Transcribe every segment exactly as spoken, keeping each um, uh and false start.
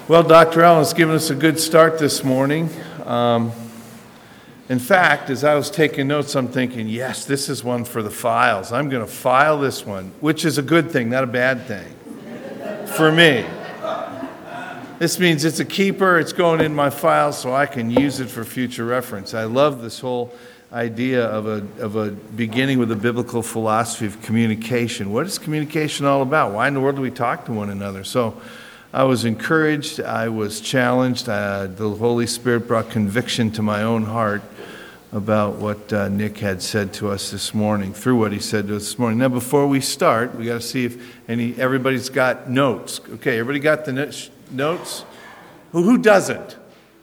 Well, Doctor Allen has given us a good start this morning. Um, in fact, as I was taking notes, I'm thinking, yes, this is one for the files. I'm going to file this one, which is a good thing, not a bad thing for me. This means it's a keeper. It's going in my file so I can use it for future reference. I love this whole idea of a of a beginning with a biblical philosophy of communication. What is communication all about? Why in the world do we talk to one another? So I was encouraged. I was challenged. Uh, the Holy Spirit brought conviction to my own heart about what uh, Nick had said to us this morning, through what he said to us this morning. Now, before we start, we got to see if any everybody's got notes. Okay, everybody got the no- notes? Who, who doesn't?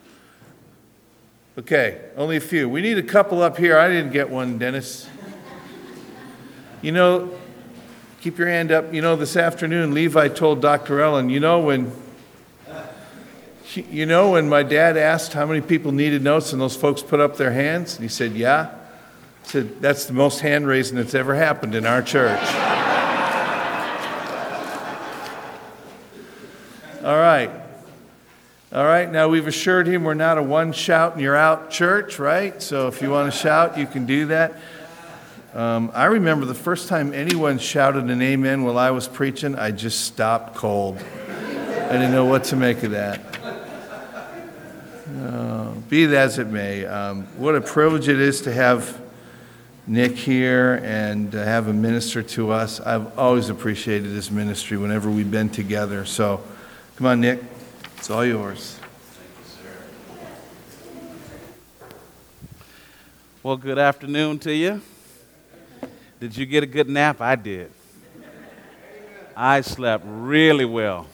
Okay, only a few. We need a couple up here. I didn't get one, Dennis. You know, keep your hand up. You know, this afternoon, Levi told Doctor Ellen, you know, when you know when my dad asked how many people needed notes and those folks put up their hands? And he said, yeah. He said, that's the most hand raising that's ever happened in our church. All right. All right, now we've assured him we're not a one shout and you're out church, right? So if you want to shout, you can do that. Um, I remember the first time anyone shouted an amen while I was preaching, I just stopped cold. I didn't know what to make of that. Uh, be it as it may, um, what a privilege it is to have Nick here and to have him minister to us. I've always appreciated his ministry whenever we've been together. So come on, Nick. It's all yours. Well, good afternoon to you. Did you get a good nap? I did. I slept really well.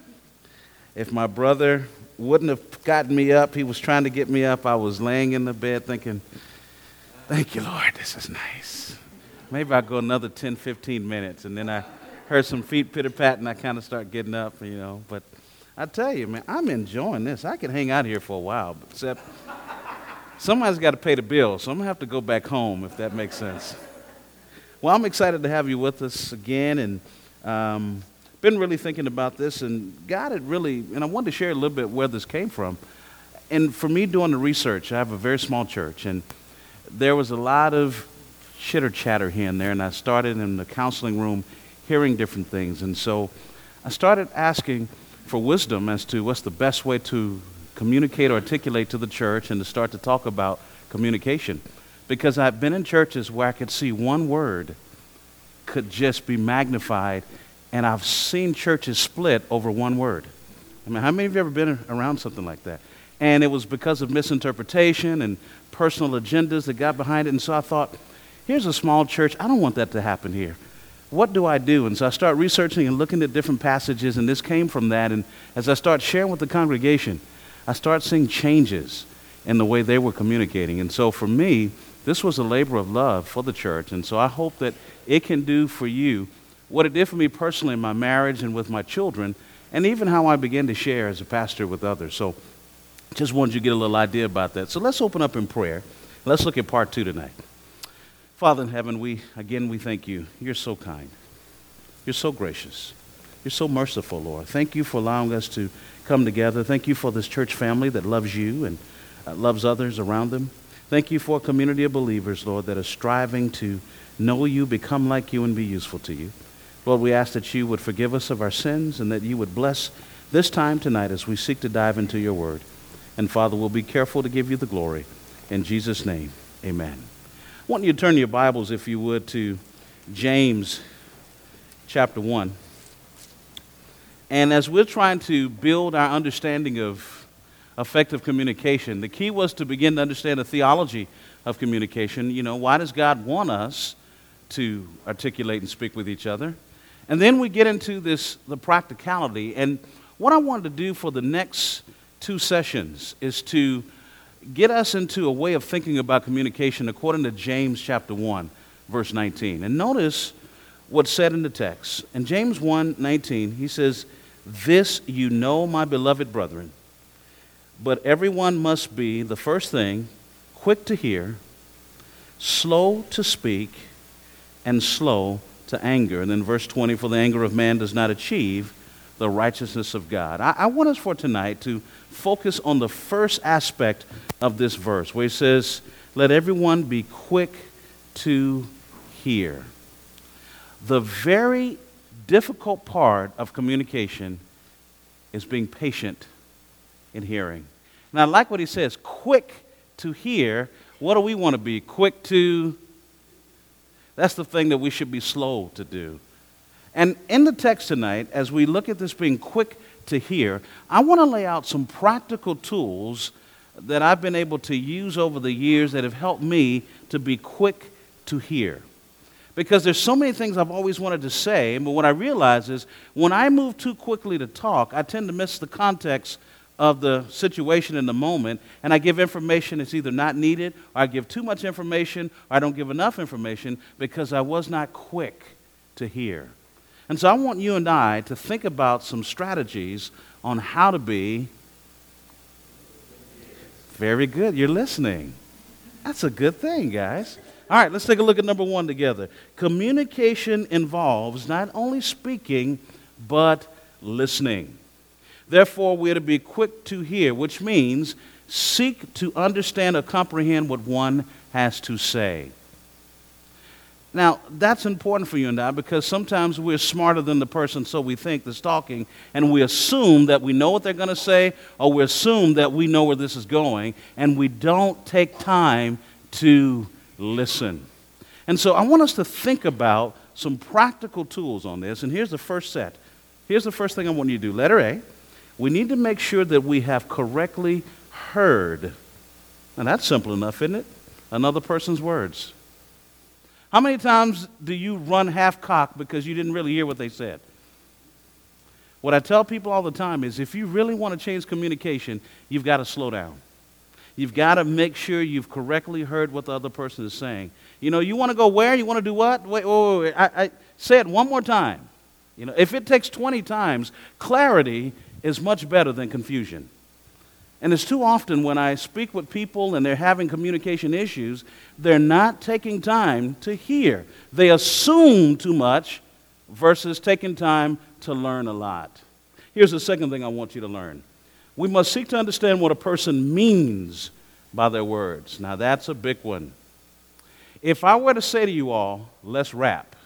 If my brother wouldn't have gotten me up, he was trying to get me up, I was laying in the bed thinking, thank you, Lord, this is nice. Maybe I'll go another ten, fifteen minutes, and then I heard some feet pitter-pat, and I kind of start getting up, you know, but I tell you, man, I'm enjoying this. I could hang out here for a while, except somebody's got to pay the bill, so I'm going to have to go back home, if that makes sense. Well, I'm excited to have you with us again, and um, been really thinking about this, and God had really, and I wanted to share a little bit where this came from. And for me doing the research, I have a very small church, and there was a lot of chitter-chatter here and there, and I started in the counseling room hearing different things, and so I started asking for wisdom as to what's the best way to communicate or articulate to the church and to start to talk about communication. Because I've been in churches where I could see one word could just be magnified, and I've seen churches split over one word. I mean, how many of you ever been around something like that? And it was because of misinterpretation and personal agendas that got behind it, and so I thought, here's a small church, I don't want that to happen here. What do I do? And so I start researching and looking at different passages, and this came from that. And as I start sharing with the congregation, I start seeing changes in the way they were communicating. And so for me, this was a labor of love for the church. And so I hope that it can do for you what it did for me personally in my marriage and with my children, and even how I began to share as a pastor with others. So just wanted you to get a little idea about that. So let's open up in prayer. Let's look at part two tonight. Father in heaven, we again, we thank you. You're so kind. You're so gracious. You're so merciful, Lord. Thank you for allowing us to come together. Thank you for this church family that loves you and uh, loves others around them. Thank you for a community of believers, Lord, that are striving to know you, become like you, and be useful to you. Lord, we ask that you would forgive us of our sins and that you would bless this time tonight as we seek to dive into your word. And Father, we'll be careful to give you the glory. In Jesus' name, amen. I want you to turn your Bibles, if you would, to James chapter one. And as we're trying to build our understanding of effective communication, the key was to begin to understand the theology of communication. You know, why does God want us to articulate and speak with each other? And then we get into this, the practicality. And what I wanted to do for the next two sessions is to get us into a way of thinking about communication according to James chapter one, verse nineteen. And notice what's said in the text. In James one nineteen, he says, "This you know, my beloved brethren, but everyone must be, the first thing, quick to hear, slow to speak, and slow to anger." And then verse twenty, "For the anger of man does not achieve the righteousness of God. I, I want us for tonight to focus on the first aspect of this verse, where he says, let everyone be quick to hear. The very difficult part of communication is being patient in hearing. And I like what he says, quick to hear. What do we want to be? Quick to... That's the thing that we should be slow to do. And in the text tonight, as we look at this being quick to hear, I want to lay out some practical tools that I've been able to use over the years that have helped me to be quick to hear. Because there's so many things I've always wanted to say, but what I realize is when I move too quickly to talk, I tend to miss the context of the situation in the moment, and I give information that's either not needed, or I give too much information, or I don't give enough information because I was not quick to hear. And so I want you and I to think about some strategies on how to be very good. You're listening. That's a good thing, guys. All right, let's take a look at number one together. Communication involves not only speaking, but listening. Therefore, we're to be quick to hear, which means seek to understand or comprehend what one has to say. Now, that's important for you and I because sometimes we're smarter than the person, so we think, that's talking, and we assume that we know what they're going to say, or we assume that we know where this is going, and we don't take time to listen. And so I want us to think about some practical tools on this, and here's the first set. Here's the first thing I want you to do. Letter A, we need to make sure that we have correctly heard. And that's simple enough, isn't it? Another person's words. How many times do you run half-cocked because you didn't really hear what they said? What I tell people all the time is if you really want to change communication, you've got to slow down. You've got to make sure you've correctly heard what the other person is saying. You know, you want to go where? You want to do what? Wait, wait, wait. I, I, say it one more time. You know, if it takes twenty times, clarity is much better than confusion. And it's too often when I speak with people and they're having communication issues, they're not taking time to hear. They assume too much versus taking time to learn a lot. Here's the second thing I want you to learn. We must seek to understand what a person means by their words. Now, that's a big one. If I were to say to you all, let's rap.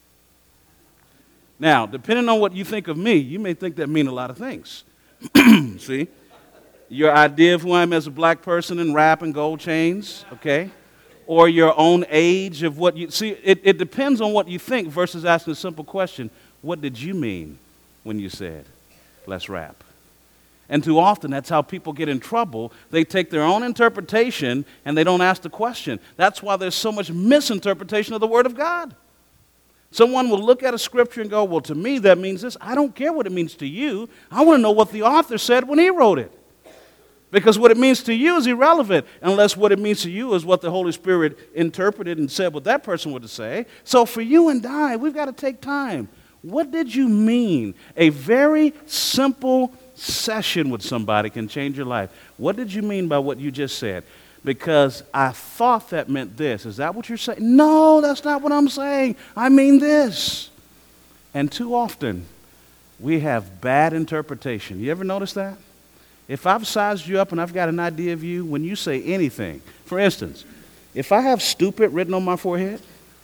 Now, depending on what you think of me, you may think that mean a lot of things. See? Your idea of who I am as a black person in rap and gold chains, okay? Or your own age of what you... See, it, it depends on what you think versus asking a simple question. What did you mean when you said, let's rap? And too often, that's how people get in trouble. They take their own interpretation and they don't ask the question. That's why there's so much misinterpretation of the Word of God. Someone will look at a scripture and go, well, to me that means this. I don't care what it means to you. I want to know what the author said when he wrote it. Because what it means to you is irrelevant unless what it means to you is what the Holy Spirit interpreted and said what that person would say. So for you and I, we've got to take time. What did you mean? A very simple session with somebody can change your life. What did you mean by what you just said? Because I thought that meant this. Is that what you're saying? No, that's not what I'm saying. I mean this. And too often, we have bad interpretation. You ever notice that? If I've sized you up and I've got an idea of you, when you say anything, for instance, if I have stupid written on my forehead,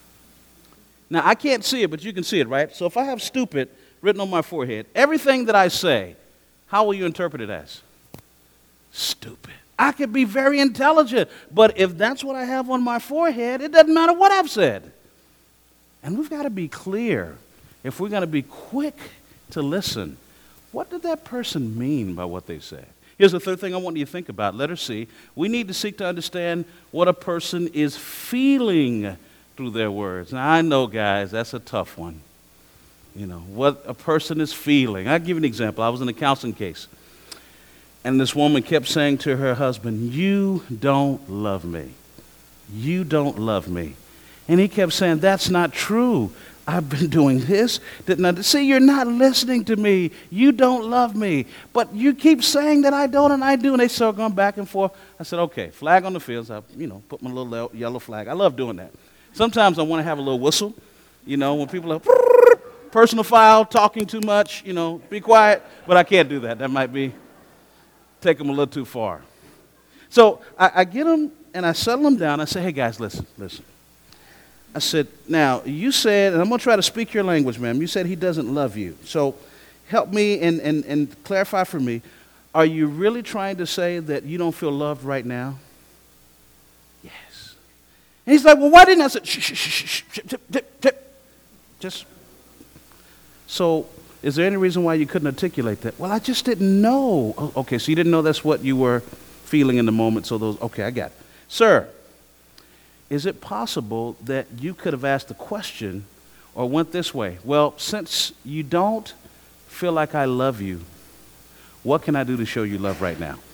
now I can't see it, but you can see it, right? So if I have stupid written on my forehead, everything that I say, how will you interpret it as? Stupid. I could be very intelligent, but if that's what I have on my forehead, it doesn't matter what I've said. And we've got to be clear. If we're going to be quick to listen, what did that person mean by what they said? Here's the third thing I want you to think about. Letter C, we need to seek to understand what a person is feeling through their words. Now, I know, guys, that's a tough one. You know, what a person is feeling. I'll give you an example. I was in a counseling case, and this woman kept saying to her husband, you don't love me. You don't love me. And he kept saying, that's not true. I've been doing this. Didn't I? See, you're not listening to me. You don't love me. But you keep saying that I don't and I do. And they started going back and forth. I said, okay, flag on the fields. I, you know, put my little yellow flag. I love doing that. Sometimes I want to have a little whistle. You know, when people are, personal foul, talking too much, you know, be quiet. But I can't do that. That might be, take them a little too far. So I, I get them and I settle them down. I say, hey, guys, listen, listen. I said, now, you said, and I'm going to try to speak your language, ma'am. You said he doesn't love you. So help me and, and, and clarify for me. Are you really trying to say that you don't feel loved right now? Yes. And he's like, well, why didn't I say, shh, shh, shh, shh, shh, tip, tip, tip. Just, so is there any reason why you couldn't articulate that? Well, I just didn't know. Oh, okay, so you didn't know that's what you were feeling in the moment, so those, okay, I got it. Sir, is it possible that you could have asked the question or went this way? Well, since you don't feel like I love you, what can I do to show you love right now?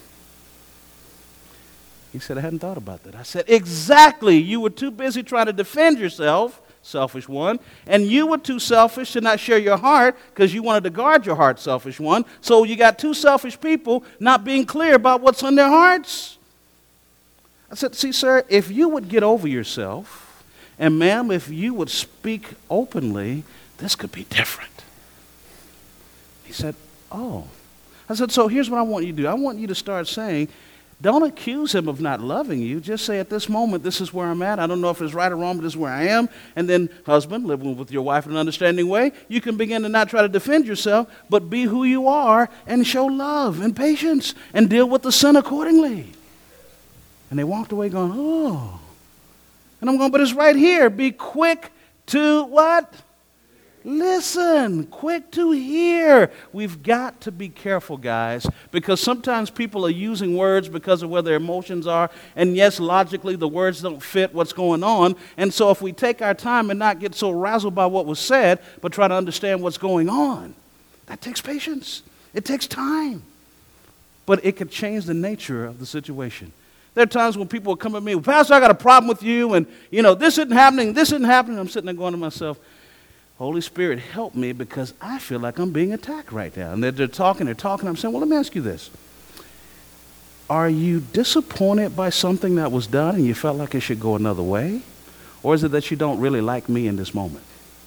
He said, I hadn't thought about that. I said, exactly. You were too busy trying to defend yourself, selfish one, and you were too selfish to not share your heart because you wanted to guard your heart, selfish one. So you got two selfish people not being clear about what's on their hearts. I said, see, sir, if you would get over yourself, and ma'am, if you would speak openly, this could be different. He said, oh. I said, so here's what I want you to do. I want you to start saying, don't accuse him of not loving you. Just say, at this moment, this is where I'm at. I don't know if it's right or wrong, but this is where I am. And then, husband, living with your wife in an understanding way, you can begin to not try to defend yourself, but be who you are and show love and patience and deal with the sin accordingly. And they walked away going, oh. And I'm going, but it's right here. Be quick to what? Listen, quick to hear. We've got to be careful, guys, because sometimes people are using words because of where their emotions are. And yes, logically, the words don't fit what's going on. And so if we take our time and not get so razzled by what was said, but try to understand what's going on, that takes patience. It takes time. But it could change the nature of the situation. There are times when people will come at me, well, Pastor, I got a problem with you, and, you know, this isn't happening, this isn't happening. I'm sitting there going to myself, Holy Spirit, help me, because I feel like I'm being attacked right now. And they're, they're talking, they're talking. I'm saying, well, let me ask you this. Are you disappointed by something that was done and you felt like it should go another way? Or is it that you don't really like me in this moment?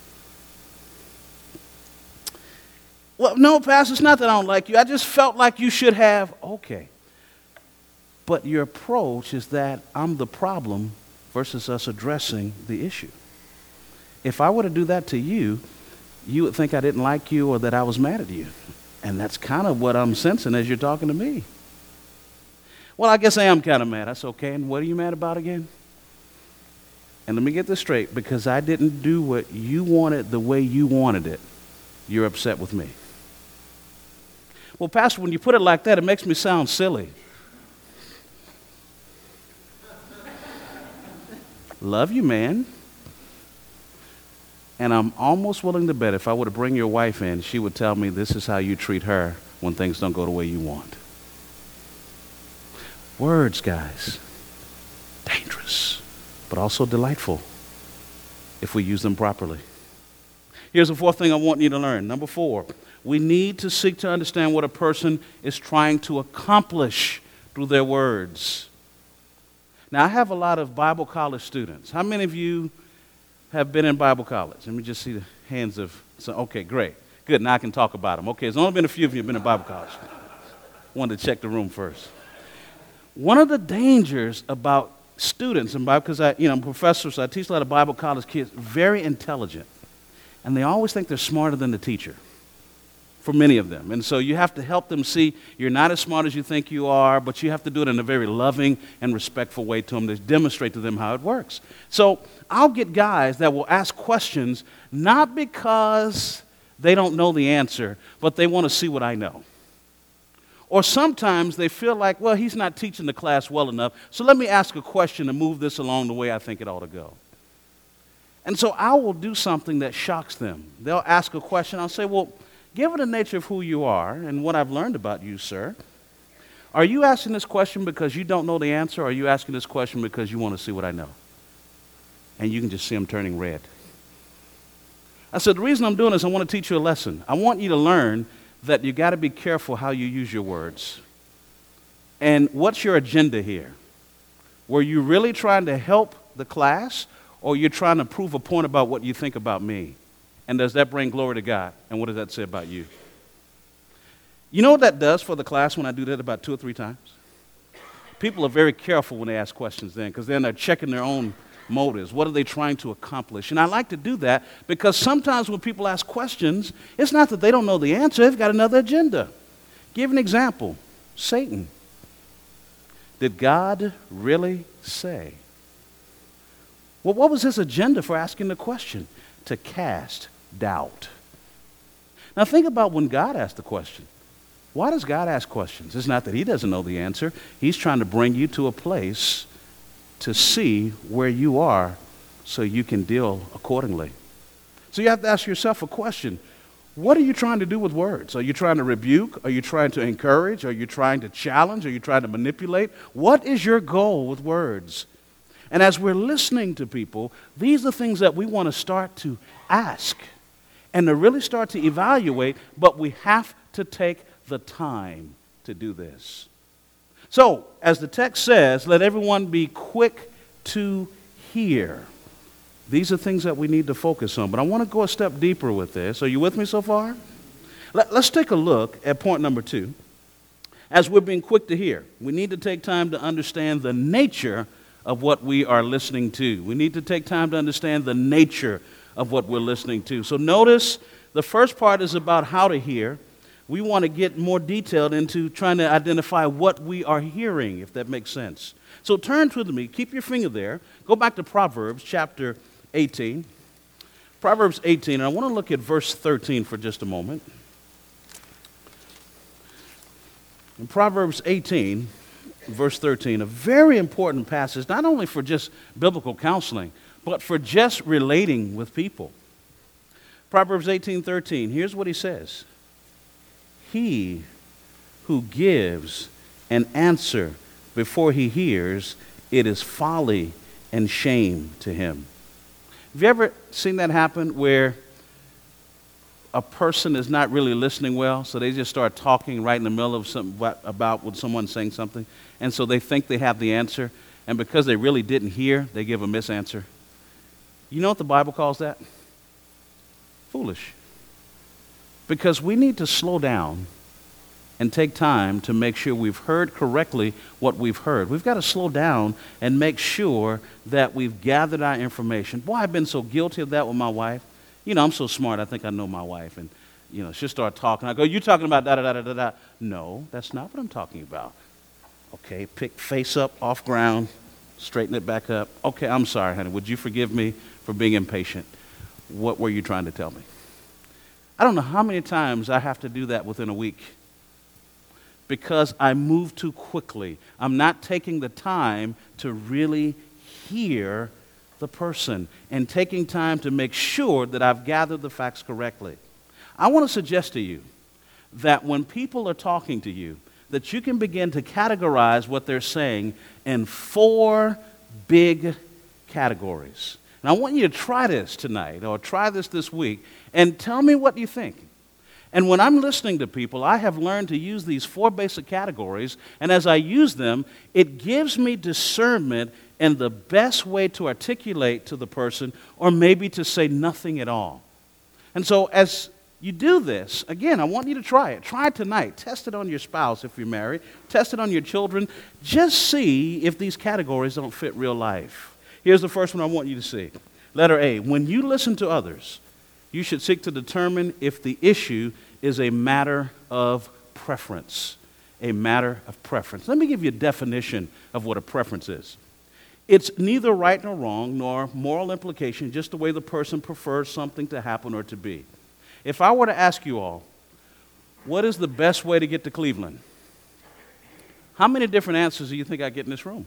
Well, no, Pastor, it's not that I don't like you. I just felt like you should have. Okay. But your approach is that I'm the problem versus us addressing the issue. If I were to do that to you, you would think I didn't like you or that I was mad at you. And that's kind of what I'm sensing as you're talking to me. Well, I guess I am kind of mad. That's okay. And what are you mad about again? And let me get this straight. Because I didn't do what you wanted the way you wanted it, you're upset with me. Well, Pastor, when you put it like that, it makes me sound silly. Love you, man. And I'm almost willing to bet if I were to bring your wife in, she would tell me this is how you treat her when things don't go the way you want. Words, guys, dangerous, but also delightful if we use them properly. Here's the fourth thing I want you to learn. Number four, we need to seek to understand what a person is trying to accomplish through their words. Now, I have a lot of Bible college students. How many of you have been in Bible college? Let me just see the hands of some. Okay, great. Good, now I can talk about them. Okay, there's only been a few of you who have been in Bible college. Wanted to check the room first. One of the dangers about students in Bible, because I, you know, I'm a professor, so I teach a lot of Bible college kids, very intelligent. And they always think they're smarter than the teacher, for many of them. And so you have to help them see you're not as smart as you think you are, but you have to do it in a very loving and respectful way to them to demonstrate to them how it works. So I'll get guys that will ask questions not because they don't know the answer, but they want to see what I know. Or sometimes they feel like, well, he's not teaching the class well enough, so let me ask a question to move this along the way I think it ought to go. And so I will do something that shocks them. They'll ask a question. I'll say, well, given the nature of who you are and what I've learned about you, sir, are you asking this question because you don't know the answer, or are you asking this question because you want to see what I know? And you can just see them turning red. I said, the reason I'm doing this, I want to teach you a lesson. I want you to learn that you got to be careful how you use your words. And what's your agenda here? Were you really trying to help the class, or you're trying to prove a point about what you think about me? And does that bring glory to God? And what does that say about you? You know what that does for the class when I do that about two or three times? People are very careful when they ask questions then, because then they're checking their own motives. What are they trying to accomplish? And I like to do that because sometimes when people ask questions, it's not that they don't know the answer, they've got another agenda. Give an example. Satan. Did God really say? Well, what was his agenda for asking the question? To cast doubt. Now think about when God asked the question. Why does God ask questions? It's not that he doesn't know the answer. He's trying to bring you to a place to see where you are so you can deal accordingly. So you have to ask yourself a question. What are you trying to do with words? Are you trying to rebuke? Are you trying to encourage? Are you trying to challenge? Are you trying to manipulate? What is your goal with words? And as we're listening to people, these are things that we want to start to ask and to really start to evaluate, but we have to take the time to do this. So, as the text says, let everyone be quick to hear. These are things that we need to focus on. But I want to go a step deeper with this. Are you with me so far? Let, let's take a look at point number two. As we're being quick to hear, we need to take time to understand the nature of what we are listening to. We need to take time to understand the nature of what we're listening to. So notice the first part is about how to hear. We want to get more detailed into trying to identify what we are hearing, if that makes sense. So turn with me, keep your finger there, go back to Proverbs chapter eighteen. Proverbs eighteen, and I want to look at verse thirteen for just a moment. In Proverbs eighteen, verse thirteen, a very important passage, not only for just biblical counseling, but for just relating with people. Proverbs eighteen thirteen, here's what he says. He who gives an answer before he hears, it is folly and shame to him. Have you ever seen that happen where a person is not really listening well, so they just start talking right in the middle of something about when someone's saying something, and so they think they have the answer, and because they really didn't hear, they give a misanswer? You know what the Bible calls that? Foolish. Because we need to slow down and take time to make sure we've heard correctly what we've heard. We've got to slow down and make sure that we've gathered our information. Boy, I've been so guilty of that with my wife. You know, I'm so smart, I think I know my wife. And, you know, she'll start talking. I go, you talking about da-da-da-da-da-da? No, that's not what I'm talking about. Okay, pick face up, off ground, straighten it back up. Okay, I'm sorry, honey. Would you forgive me for being impatient? What were you trying to tell me? I don't know how many times I have to do that within a week because I move too quickly. I'm not taking the time to really hear the person and taking time to make sure that I've gathered the facts correctly. I want to suggest to you that when people are talking to you, that you can begin to categorize what they're saying in four big categories. And I want you to try this tonight or try this this week and tell me what you think. And when I'm listening to people, I have learned to use these four basic categories, and as I use them, it gives me discernment and the best way to articulate to the person or maybe to say nothing at all. And so as you do this, again, I want you to try it. Try it tonight. Test it on your spouse if you're married. Test it on your children. Just see if these categories don't fit real life. Here's the first one I want you to see. Letter A, when you listen to others, you should seek to determine if the issue is a matter of preference. A matter of preference. Let me give you a definition of what a preference is. It's neither right nor wrong, nor moral implication, just the way the person prefers something to happen or to be. If I were to ask you all, what is the best way to get to Cleveland? How many different answers do you think I get in this room?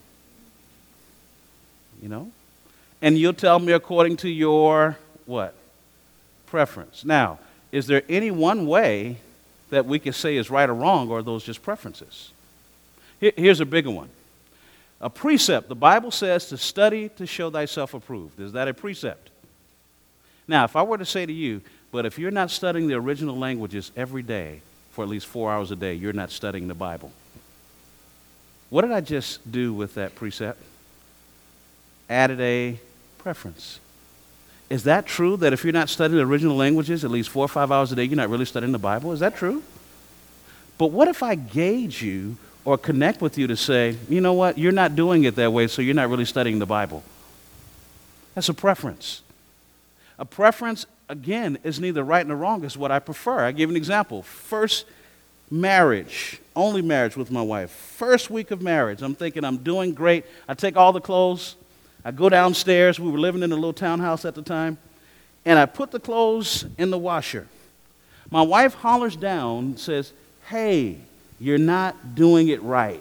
You know? And you'll tell me according to your, what? Preference. Now, is there any one way that we can say is right or wrong, or are those just preferences? Here, here's a bigger one. A precept. The Bible says to study to show thyself approved. Is that a precept? Now, if I were to say to you, but if you're not studying the original languages every day for at least four hours a day, you're not studying the Bible. What did I just do with that precept? Added a preference. Is that true, that if you're not studying the original languages at least four or five hours a day, you're not really studying the Bible? Is that true? But what if I gauge you or connect with you to say, you know what, you're not doing it that way, so you're not really studying the Bible? That's a preference. A preference, again, is neither right nor wrong. It's what I prefer. I give an example. First marriage, only marriage with my wife. First week of marriage, I'm thinking I'm doing great. I take all the clothes. I go downstairs. We were living in a little townhouse at the time. And I put the clothes in the washer. My wife hollers down, says, hey, you're not doing it right.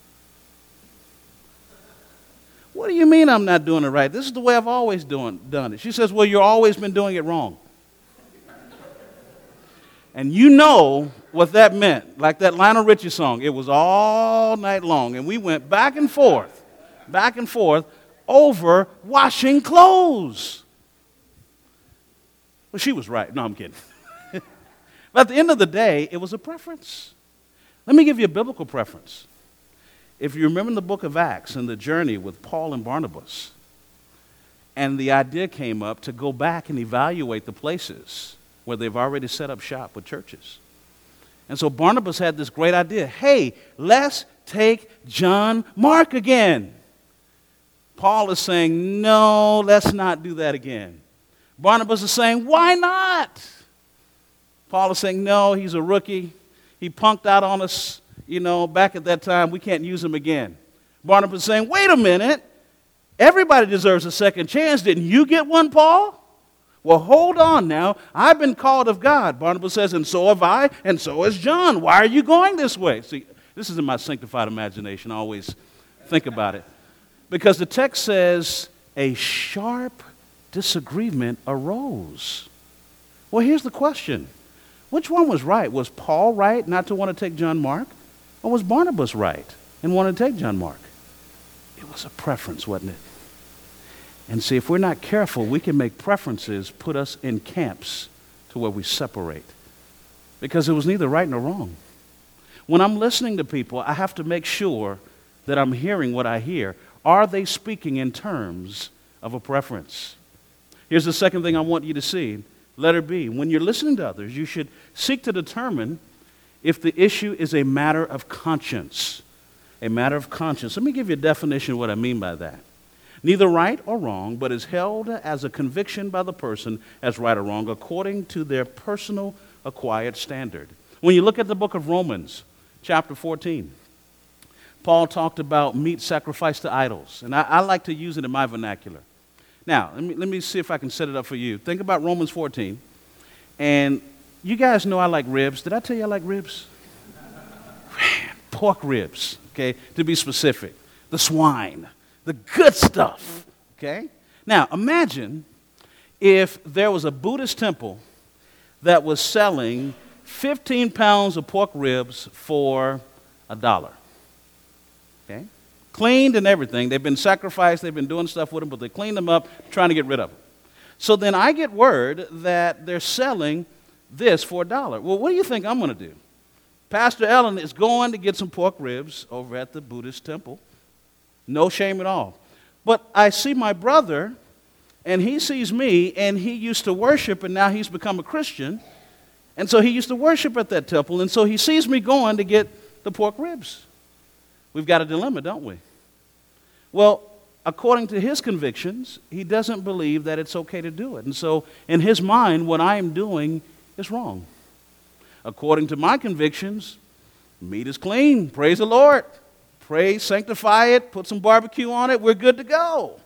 What do you mean I'm not doing it right? This is the way I've always doing, done it. She says, well, you've always been doing it wrong. And you know what that meant. Like that Lionel Richie song. It was all night long. And we went back and forth, back and forth over washing clothes. Well, she was right. No, I'm kidding. But at the end of the day, it was a preference. Let me give you a biblical preference. If you remember the book of Acts and the journey with Paul and Barnabas, and the idea came up to go back and evaluate the places where they've already set up shop with churches. And so Barnabas had this great idea. Hey, let's take John Mark again. Paul is saying, no, let's not do that again. Barnabas is saying, why not? Paul is saying, no, he's a rookie. He punked out on us, you know, back at that time. We can't use him again. Barnabas is saying, wait a minute. Everybody deserves a second chance. Didn't you get one, Paul? Well, hold on now. I've been called of God. Barnabas says, and so have I, and so has John. Why are you going this way? See, this is in my sanctified imagination. I always think about it. Because the text says, a sharp disagreement arose. Well, here's the question. Which one was right? Was Paul right not to want to take John Mark? Or was Barnabas right and want to take John Mark? It was a preference, wasn't it? And see, if we're not careful, we can make preferences put us in camps to where we separate. Because it was neither right nor wrong. When I'm listening to people, I have to make sure that I'm hearing what I hear. Are they speaking in terms of a preference? Here's the second thing I want you to see. Letter B, when you're listening to others, you should seek to determine if the issue is a matter of conscience. A matter of conscience. Let me give you a definition of what I mean by that. Neither right or wrong, but is held as a conviction by the person as right or wrong according to their personal acquired standard. When you look at the book of Romans, chapter fourteen, Paul talked about meat sacrificed to idols. And I, I like to use it in my vernacular. Now, let me, let me see if I can set it up for you. Think about Romans fourteen. And you guys know I like ribs. Did I tell you I like ribs? Pork ribs, okay, to be specific. The swine, the good stuff, okay? Now, imagine if there was a Buddhist temple that was selling fifteen pounds of pork ribs for a dollar, okay? Cleaned and everything. They've been sacrificed. They've been doing stuff with them, but they cleaned them up, trying to get rid of them. So then I get word that they're selling this for a dollar. Well, what do you think I'm going to do? Pastor Ellen is going to get some pork ribs over at the Buddhist temple. No shame at all. But I see my brother, and he sees me, and he used to worship, and now he's become a Christian. And so he used to worship at that temple, and so he sees me going to get the pork ribs. We've got a dilemma, don't we? Well, according to his convictions, he doesn't believe that it's okay to do it. And so in his mind, what I am doing is wrong. According to my convictions, meat is clean. Praise the Lord. Pray, sanctify it, put some barbecue on it, we're good to go.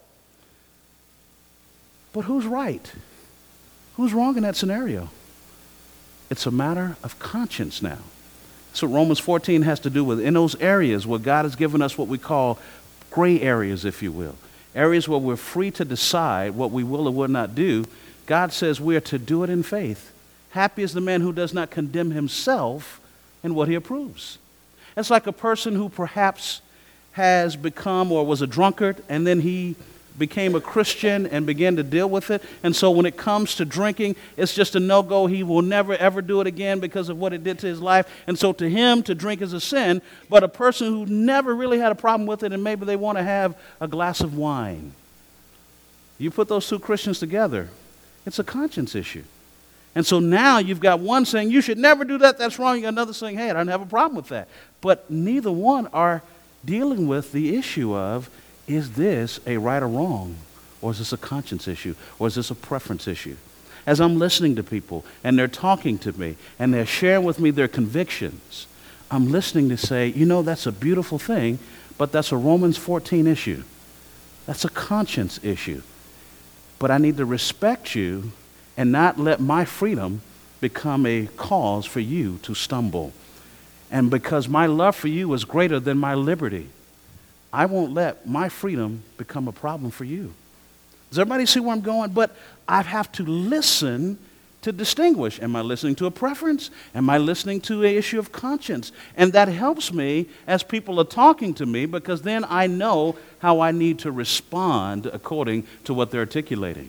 But who's right? Who's wrong in that scenario? It's a matter of conscience now. So Romans fourteen has to do with in those areas where God has given us what we call gray areas, if you will. Areas where we're free to decide what we will or will not do. God says we are to do it in faith. Happy is the man who does not condemn himself in what he approves. It's like a person who perhaps has become or was a drunkard, and then he became a Christian and began to deal with it. And so when it comes to drinking, it's just a no-go. He will never, ever do it again because of what it did to his life. And so to him, to drink is a sin. But a person who never really had a problem with it, and maybe they want to have a glass of wine. You put those two Christians together, It's a conscience issue. And so now you've got one saying, you should never do that, that's wrong. You got another saying, hey, I don't have a problem with that. But neither one are dealing with the issue of, is this a right or wrong? Or is this a conscience issue? Or is this a preference issue? As I'm listening to people and they're talking to me and they're sharing with me their convictions, I'm listening to say, you know, that's a beautiful thing, but that's a Romans fourteen issue. That's a conscience issue. But I need to respect you and not let my freedom become a cause for you to stumble. And because my love for you is greater than my liberty, I won't let my freedom become a problem for you. Does everybody see where I'm going? But I have to listen to distinguish. Am I listening to a preference? Am I listening to an issue of conscience? And that helps me as people are talking to me, because then I know how I need to respond according to what they're articulating.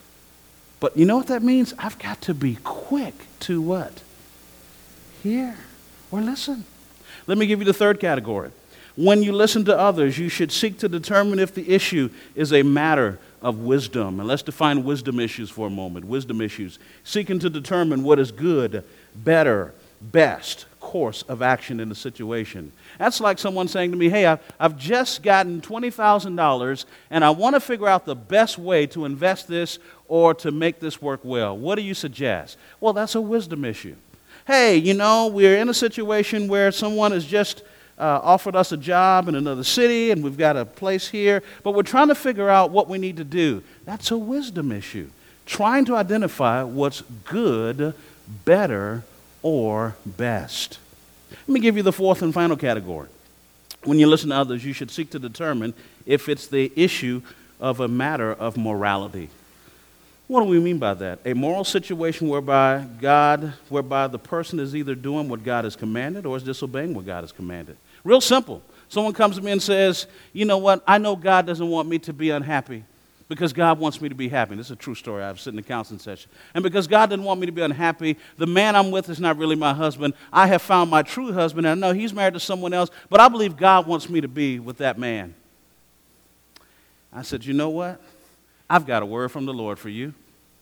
But you know what that means? I've got to be quick to what? Hear or listen. Let me give you the third category. When you listen to others, you should seek to determine if the issue is a matter of wisdom. And let's define wisdom issues for a moment. Wisdom issues. Seeking to determine what is good, better, best course of action in the situation. That's like someone saying to me, hey, I've, I've just gotten twenty thousand dollars and I want to figure out the best way to invest this or to make this work well. What do you suggest? Well, that's a wisdom issue. Hey, you know, we're in a situation where someone has just uh, offered us a job in another city and we've got a place here, but we're trying to figure out what we need to do. That's a wisdom issue. Trying to identify what's good, better, or best. Let me give you the fourth and final category. When you listen to others, you should seek to determine if it's the issue of a matter of morality. What do we mean by that? A moral situation whereby God, whereby the person is either doing what God has commanded or is disobeying what God has commanded. Real simple. Someone comes to me and says, you know what, I know God doesn't want me to be unhappy because God wants me to be happy. This is a true story. I was sitting in a counseling session. And because God didn't want me to be unhappy, the man I'm with is not really my husband. I have found my true husband, and I know he's married to someone else, but I believe God wants me to be with that man. I said, you know what? I've got a word from the Lord for you.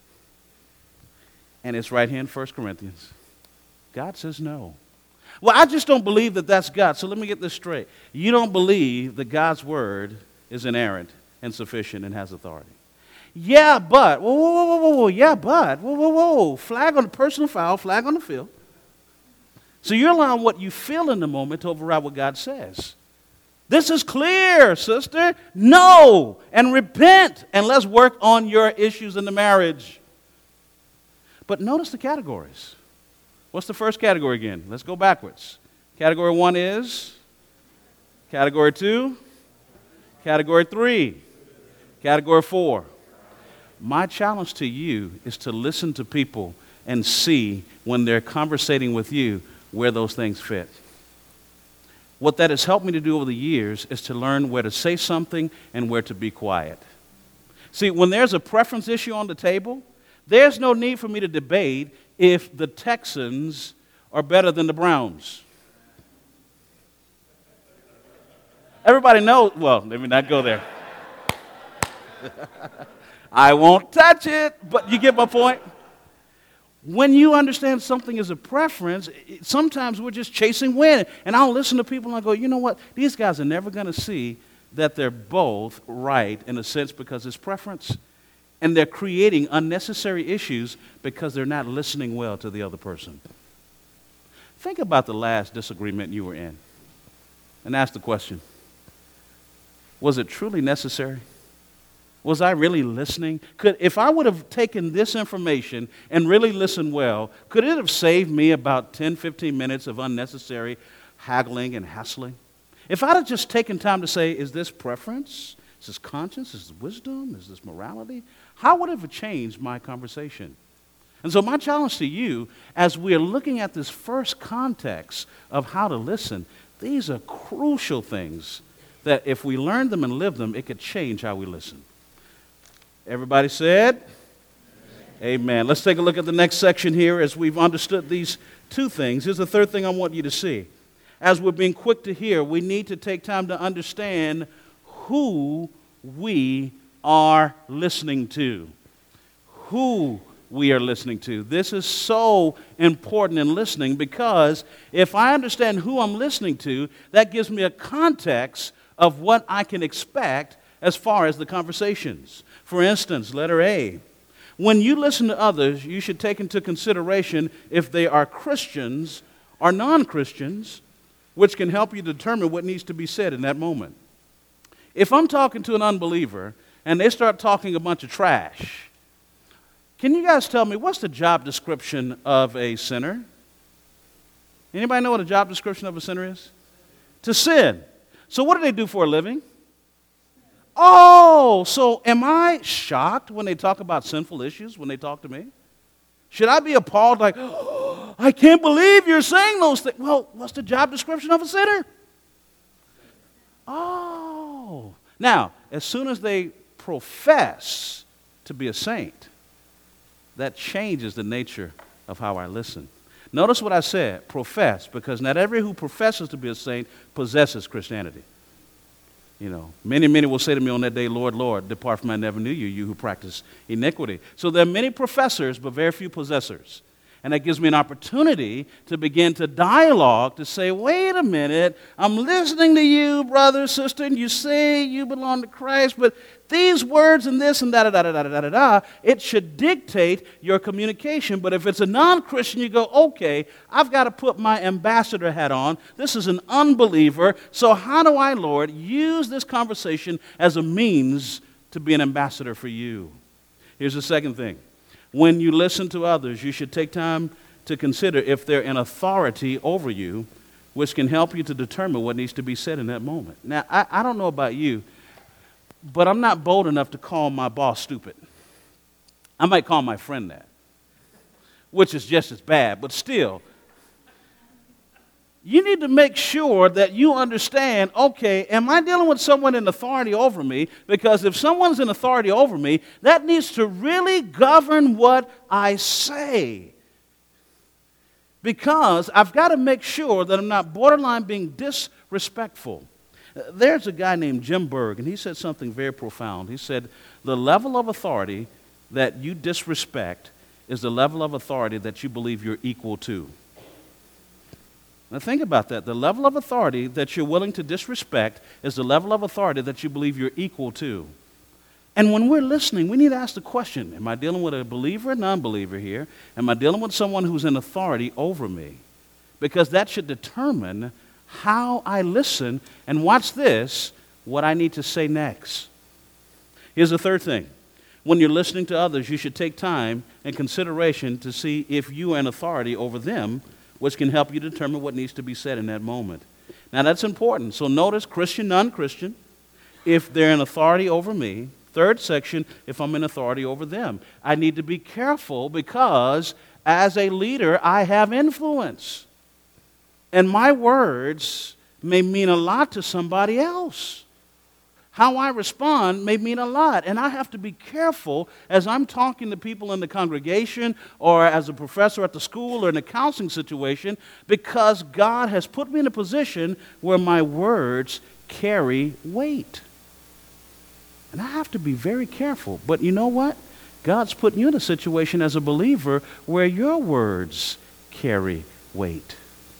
And it's right here in First Corinthians. God says no. Well, I just don't believe that that's God. So let me get this straight. You don't believe that God's word is inerrant and sufficient and has authority. Yeah, but, whoa, whoa, whoa, whoa, whoa, yeah, but, whoa, whoa, whoa, flag on the personal foul, flag on the field. So you're allowing what you feel in the moment to override what God says. This is clear, sister. No, and repent, and let's work on your issues in the marriage. But notice the categories. What's the first category again? Let's go backwards. Category one is, category two, category three, category four. My challenge to you is to listen to people and see when they're conversating with you where those things fit. What that has helped me to do over the years is to learn where to say something and where to be quiet. See, when there's a preference issue on the table, there's no need for me to debate if the Texans are better than the Browns. Everybody knows, well, let me not go there. I won't touch it, but you get my point. When you understand something is a preference, sometimes we're just chasing wind. And I'll listen to people and I go, you know what? These guys are never going to see that they're both right in a sense because it's preference. And they're creating unnecessary issues because they're not listening well to the other person. Think about the last disagreement you were in and ask the question, was it truly necessary? Was I really listening? Could, if I would have taken this information and really listened well, could it have saved me about ten, fifteen minutes of unnecessary haggling and hassling? If I'd have just taken time to say, is this preference? Is this conscience? Is this wisdom? Is this morality? How would it have changed my conversation? And so my challenge to you, as we're looking at this first context of how to listen, these are crucial things that if we learn them and live them, it could change how we listen. Everybody said? Amen. Amen. Let's take a look at the next section here as we've understood these two things. Here's the third thing I want you to see. As we're being quick to hear, we need to take time to understand who we are listening to. who we are listening to. This is so important in listening, because if I understand who I'm listening to, that gives me a context of what I can expect as far as the conversations. For instance, letter A. When you listen to others, you should take into consideration if they are Christians or non-Christians, which can help you determine what needs to be said in that moment. If I'm talking to an unbeliever and they start talking a bunch of trash, can you guys tell me, what's the job description of a sinner? Anybody know what a job description of a sinner is? To sin. So what do they do for a living? Oh, so am I shocked when they talk about sinful issues, when they talk to me? Should I be appalled like, oh, I can't believe you're saying those things? Well, what's the job description of a sinner? Oh. Now, as soon as they profess to be a saint, that changes the nature of how I listen. Notice what I said, profess, because not every who professes to be a saint possesses Christianity. You know, many, many will say to me on that day, Lord, Lord, depart from me, I never knew you, you who practice iniquity. So there are many professors, but very few possessors. And that gives me an opportunity to begin to dialogue, to say, wait a minute, I'm listening to you, brother, sister, and you say you belong to Christ, but these words and this and da da da da da da da da, it should dictate your communication. But if it's a non-Christian, you go, okay, I've got to put my ambassador hat on. This is an unbeliever, so how do I, Lord, use this conversation as a means to be an ambassador for you? Here's the second thing. When you listen to others, you should take time to consider if they're in authority over you, which can help you to determine what needs to be said in that moment. Now, I, I don't know about you, but I'm not bold enough to call my boss stupid. I might call my friend that, which is just as bad, but still, you need to make sure that you understand, okay, am I dealing with someone in authority over me? Because if someone's in authority over me, that needs to really govern what I say. Because I've got to make sure that I'm not borderline being disrespectful. There's a guy named Jim Berg, and he said something very profound. He said, the level of authority that you disrespect is the level of authority that you believe you're equal to. Now think about that. The level of authority that you're willing to disrespect is the level of authority that you believe you're equal to. And when we're listening, we need to ask the question, am I dealing with a believer or non-believer here? Am I dealing with someone who's in authority over me? Because that should determine how I listen, and watch this, what I need to say next. Here's the third thing. When you're listening to others, you should take time and consideration to see if you are in authority over them, which can help you determine what needs to be said in that moment. Now, that's important. So notice Christian, non-Christian, if they're in authority over me. Third section, if I'm in authority over them. I need to be careful because as a leader, I have influence. And my words may mean a lot to somebody else. How I respond may mean a lot, and I have to be careful as I'm talking to people in the congregation or as a professor at the school or in a counseling situation, because God has put me in a position where my words carry weight. And I have to be very careful. But you know what? God's putting you in a situation as a believer where your words carry weight.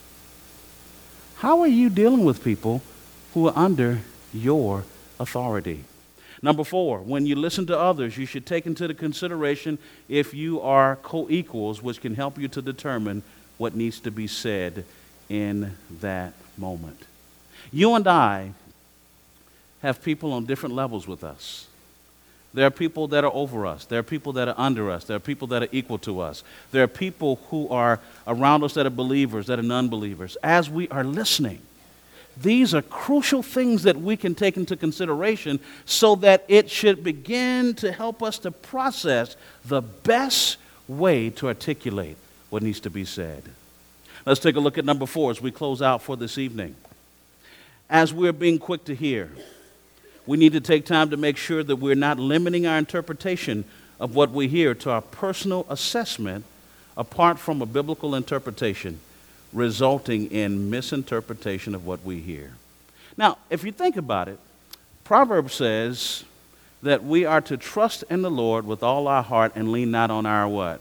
How are you dealing with people who are under your authority? Number four, when you listen to others, you should take into consideration if you are co-equals, which can help you to determine what needs to be said in that moment. You and I have people on different levels with us. There are people that are over us. There are people that are under us. There are people that are equal to us. There are people who are around us that are believers, that are non-believers. As we are listening, these are crucial things that we can take into consideration so that it should begin to help us to process the best way to articulate what needs to be said. Let's take a look at number four as we close out for this evening. As we're being quick to hear, we need to take time to make sure that we're not limiting our interpretation of what we hear to our personal assessment apart from a biblical interpretation, resulting in misinterpretation of what we hear. Now, if you think about it, Proverbs says, that we are to trust in the Lord with all our heart and lean not on our what?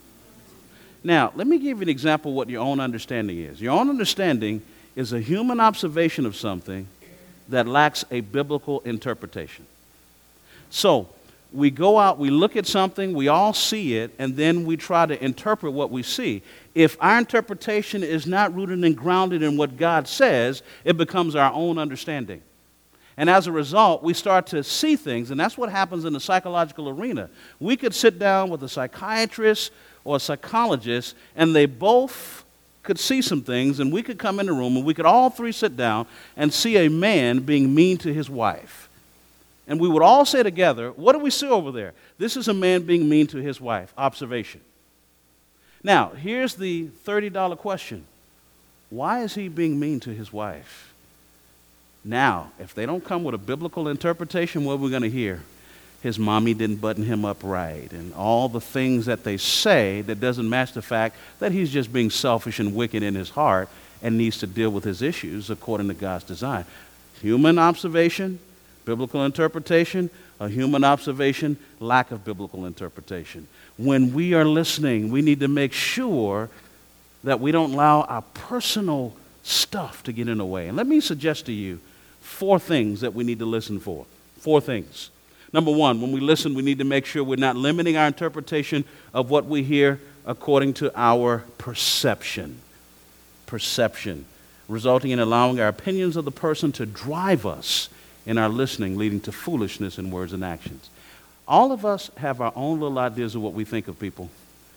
Now, let me give you an example of what your own understanding is. Your own understanding is a human observation of something that lacks a biblical interpretation. So, we go out, we look at something, we all see it, and then we try to interpret what we see. If our interpretation is not rooted and grounded in what God says, it becomes our own understanding. And as a result, we start to see things, and that's what happens in the psychological arena. We could sit down with a psychiatrist or a psychologist, and they both could see some things, and we could come in the room, and we could all three sit down and see a man being mean to his wife. And we would all say together, what do we see over there? This is a man being mean to his wife. Observation. Now, here's the thirty dollar question. Why is he being mean to his wife? Now, if they don't come with a biblical interpretation, what are we going to hear? His mommy didn't button him up right, and all the things that they say that doesn't match the fact that he's just being selfish and wicked in his heart and needs to deal with his issues according to God's design. Human observation, biblical interpretation, a human observation, lack of biblical interpretation. When we are listening, we need to make sure that we don't allow our personal stuff to get in the way. And let me suggest to you four things that we need to listen for. Four things. Number one, when we listen, we need to make sure we're not limiting our interpretation of what we hear according to our perception. Perception, resulting in allowing our opinions of the person to drive us in our listening, leading to foolishness in words and actions. All of us have our own little ideas of what we think of people.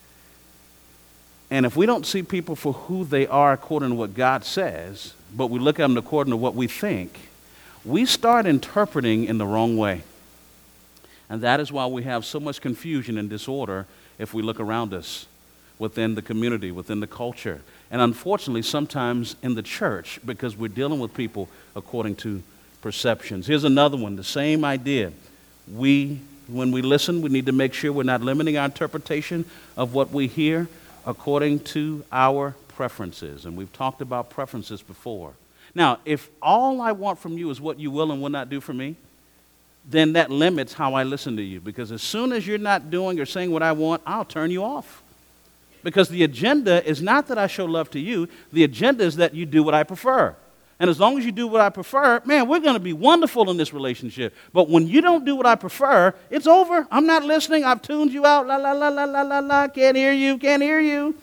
And if we don't see people for who they are according to what God says, but we look at them according to what we think, we start interpreting in the wrong way. And that is why we have so much confusion and disorder if we look around us, within the community, within the culture. And unfortunately, sometimes in the church, because we're dealing with people according to perceptions. Here's another one, the same idea. We, when we listen, we need to make sure we're not limiting our interpretation of what we hear according to our preferences. And we've talked about preferences before. Now, if all I want from you is what you will and will not do for me, then that limits how I listen to you. Because as soon as you're not doing or saying what I want, I'll turn you off. Because the agenda is not that I show love to you. The agenda is that you do what I prefer. And as long as you do what I prefer, man, we're going to be wonderful in this relationship. But when you don't do what I prefer, it's over. I'm not listening. I've tuned you out. La, la, la, la, la, la, la. Can't hear you. Can't hear you.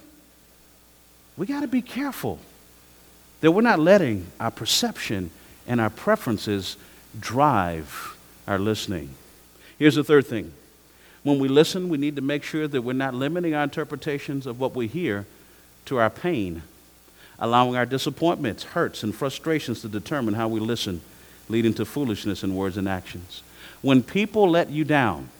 We got to be careful that we're not letting our perception and our preferences drive our listening. Here's the third thing. When we listen, we need to make sure that we're not limiting our interpretations of what we hear to our pain, allowing our disappointments, hurts, and frustrations to determine how we listen, leading to foolishness in words and actions. When people let you down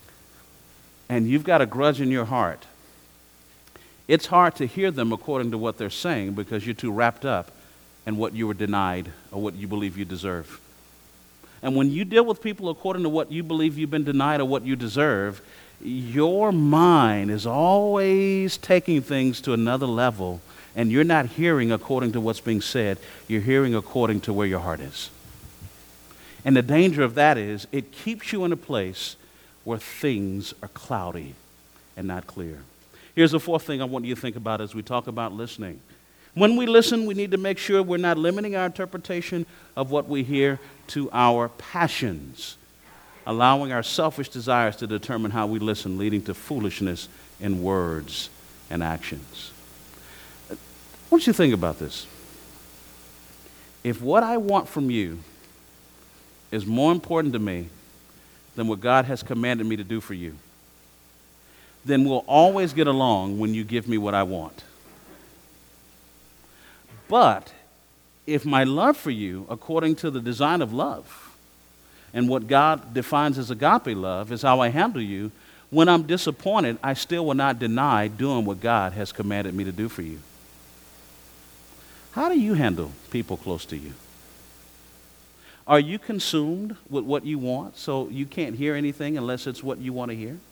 and you've got a grudge in your heart, it's hard to hear them according to what they're saying because you're too wrapped up in what you were denied or what you believe you deserve. And when you deal with people according to what you believe you've been denied or what you deserve, your mind is always taking things to another level, and you're not hearing according to what's being said. You're hearing according to where your heart is. And the danger of that is it keeps you in a place where things are cloudy and not clear. Here's the fourth thing I want you to think about as we talk about listening. When we listen, we need to make sure we're not limiting our interpretation of what we hear to our passions, allowing our selfish desires to determine how we listen, leading to foolishness in words and actions. I want you to think about this. If what I want from you is more important to me than what God has commanded me to do for you, then we'll always get along when you give me what I want. But if my love for you, according to the design of love, and what God defines as agape love, is how I handle you, when I'm disappointed, I still will not deny doing what God has commanded me to do for you. How do you handle people close to you? Are you consumed with what you want so you can't hear anything unless it's what you want to hear?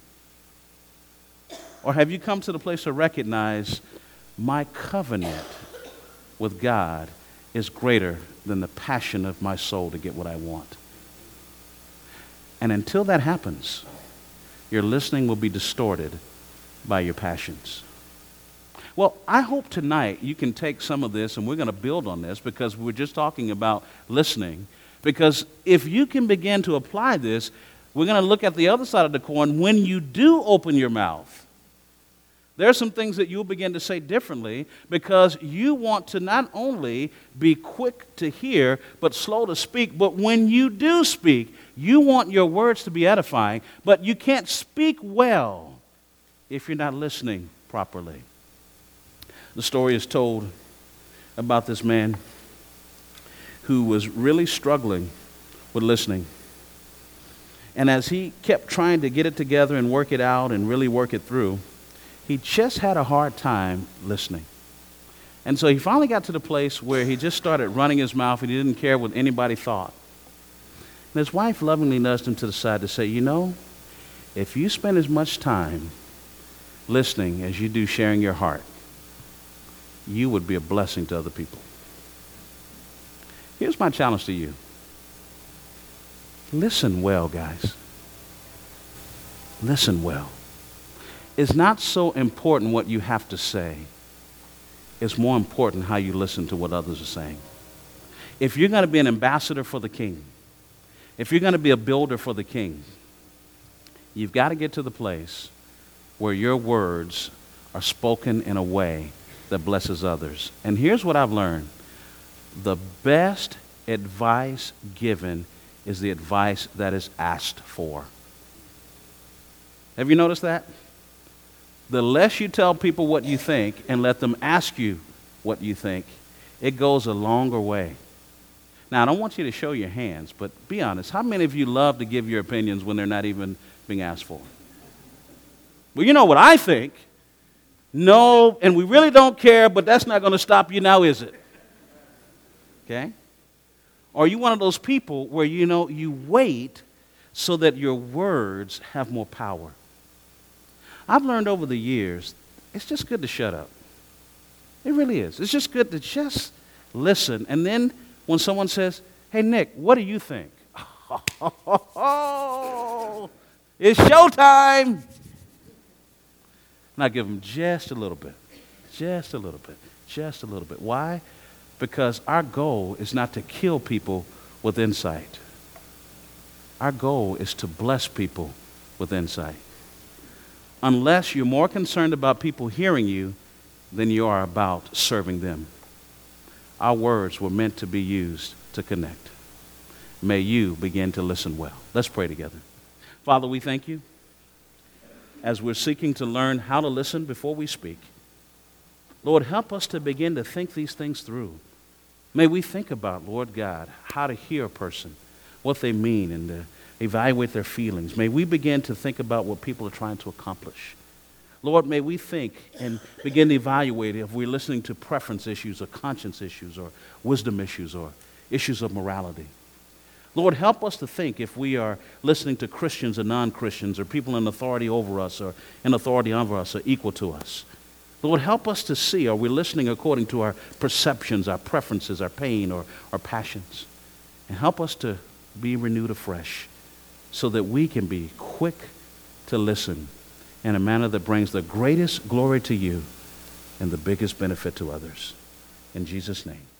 Or have you come to the place to recognize my covenant with God is greater than the passion of my soul to get what I want? And until that happens, your listening will be distorted by your passions. Well, I hope tonight you can take some of this, and we're going to build on this because we're just talking about listening. Because if you can begin to apply this, we're going to look at the other side of the coin. When you do open your mouth, there are some things that you'll begin to say differently because you want to not only be quick to hear but slow to speak, but when you do speak, you want your words to be edifying, but you can't speak well if you're not listening properly. The story is told about this man who was really struggling with listening. And as he kept trying to get it together and work it out and really work it through, he just had a hard time listening. And so he finally got to the place where he just started running his mouth and he didn't care what anybody thought. And his wife lovingly nudged him to the side to say, you know, if you spend as much time listening as you do sharing your heart, you would be a blessing to other people. Here's my challenge to you. Listen well, guys. Listen well. It's not so important what you have to say. It's more important how you listen to what others are saying. If you're going to be an ambassador for the King, if you're going to be a builder for the King, you've got to get to the place where your words are spoken in a way that blesses others. And here's what I've learned. The best advice given is the advice that is asked for. Have you noticed that? The less you tell people what you think and let them ask you what you think, it goes a longer way. Now, I don't want you to show your hands, but be honest. How many of you love to give your opinions when they're not even being asked for? Well, you know what I think. No, and we really don't care, but that's not going to stop you now, is it? Okay? Or are you one of those people where, you know, you wait so that your words have more power? I've learned over the years, it's just good to shut up. It really is. It's just good to just listen. And then when someone says, hey, Nick, what do you think? Oh, it's showtime. And I give them just a little bit, just a little bit, just a little bit. Why? Because our goal is not to kill people with insight. Our goal is to bless people with insight. Unless you're more concerned about people hearing you than you are about serving them. Our words were meant to be used to connect. May you begin to listen well. Let's pray together. Father, we thank you as we're seeking to learn how to listen before we speak. Lord, help us to begin to think these things through. May we think about, Lord God, how to hear a person, what they mean, and to evaluate their feelings. May we begin to think about what people are trying to accomplish. Lord, may we think and begin to evaluate if we're listening to preference issues or conscience issues or wisdom issues or issues of morality. Lord, help us to think if we are listening to Christians or non-Christians or people in authority over us or in authority over us or equal to us. Lord, help us to see, are we listening according to our perceptions, our preferences, our pain, or our passions? And help us to be renewed afresh so that we can be quick to listen in a manner that brings the greatest glory to you and the biggest benefit to others. In Jesus' name.